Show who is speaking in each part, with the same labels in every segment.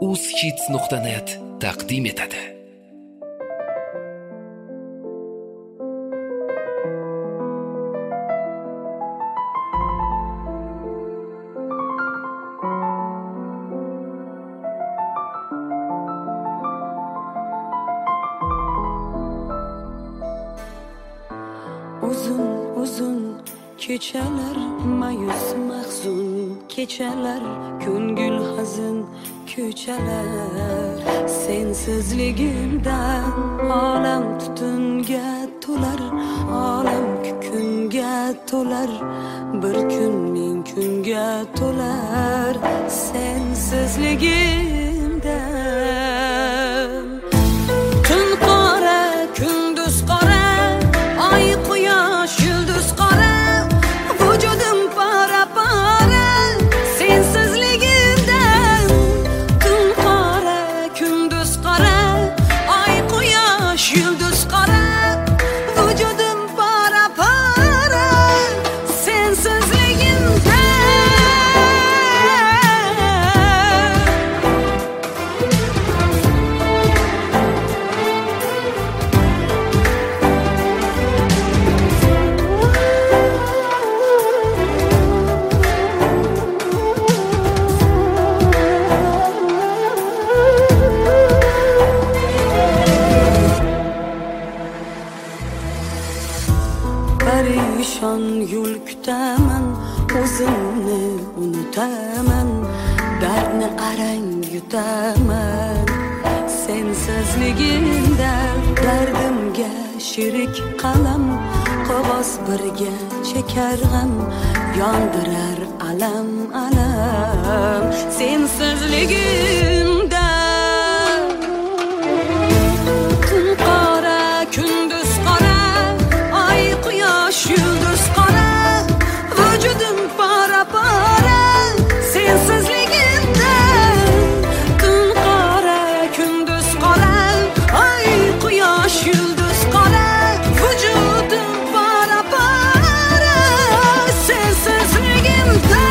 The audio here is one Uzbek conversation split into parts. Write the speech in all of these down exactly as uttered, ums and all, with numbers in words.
Speaker 1: uzhits nuqta net taqdim etadi.
Speaker 2: Uzun uzun kechalar, mayus mahzun kechalar, ko'ngil hazin ko'chalar. Sensizligimdan olam tutunga to'lar, olam kunga to'lar, bir kun ming kunga to'lar. Sensizligimdan tun qora, kunduz qora, ay quyosh yulduz qora, vujudim para para. Sensizligimdan tun qora, kunduz qora, ay quyosh yulduz qora, vujudim para para. Sensizligimdan parishon yo'l kutaman, o'zimni unutaman, dardni arang yutaman. Sensizligimdan dardimga sherik qalam, qog'oz birga chekar g'am, yondirar alam alam. Sensizligimdan tun qora, kunduz qora, ay quyosh yulduz qora, vujudim para para. Sensizligimdan tun qora, kunduz qora, ay quyosh yulduz qora, vujudim para para. Sensizligimdan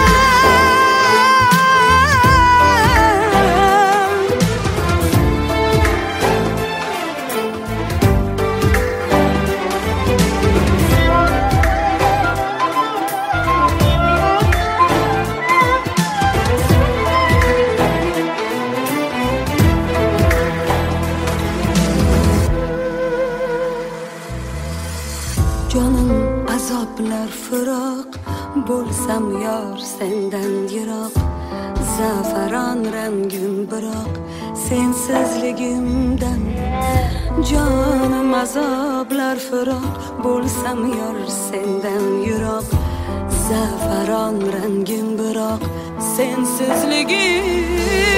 Speaker 2: jonim azoblar firoq, bo'lsam yor sendan yiroq. Zafaron rangim biroq, sensizligimdan. Jonim azoblar firoq, bo'lsam yor sendan yiroq. Zafaron rangim biroq, sensizligim